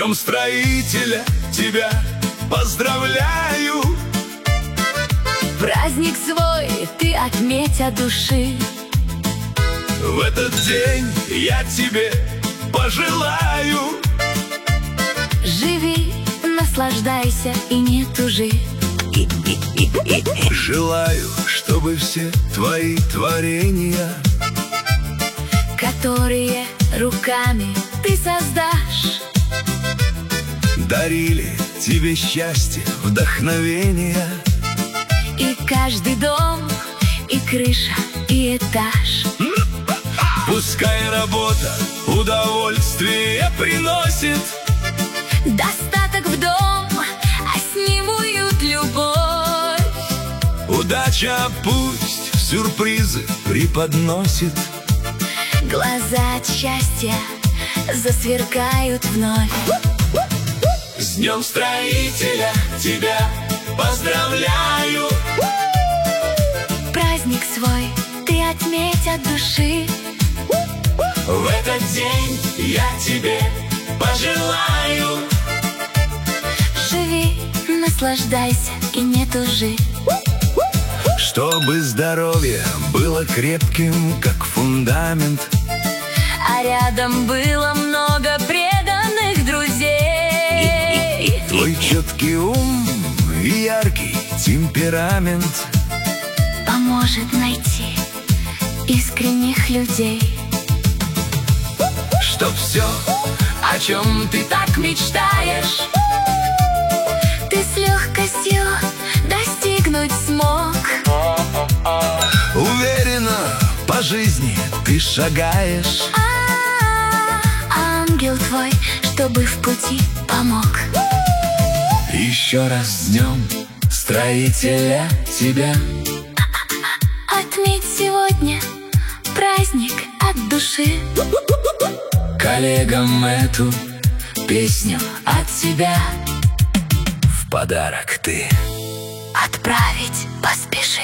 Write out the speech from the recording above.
Днем строителя тебя поздравляю. Праздник свой ты отметь от души. В этот день я тебе пожелаю. Живи, наслаждайся и не тужи. Желаю, чтобы все твои творения, которые руками ты создашь, дарили тебе счастье, вдохновение. и каждый дом, и крыша, и этаж. Пускай работа удовольствие приносит, Достаток в дом, а с ним уют, любовь. удача пусть сюрпризы преподносит. Глаза от счастья засверкают вновь. С Днем строителя тебя поздравляю. Праздник свой ты отметь от души. В этот день я тебе пожелаю. Живи, наслаждайся и не тужи. Чтобы здоровье было крепким, как фундамент, А рядом было много преданных друзей. твой четкий ум и яркий темперамент Поможет найти искренних людей. чтоб все, о чем ты так мечтаешь, Ты с легкостью достигнуть смог. уверенно по жизни ты шагаешь. Ангел твой, чтобы в пути помог. Еще раз с Днем строителя тебя. Отметь сегодня праздник от души. Коллегам эту песню от себя в подарок ты Отправить поспеши.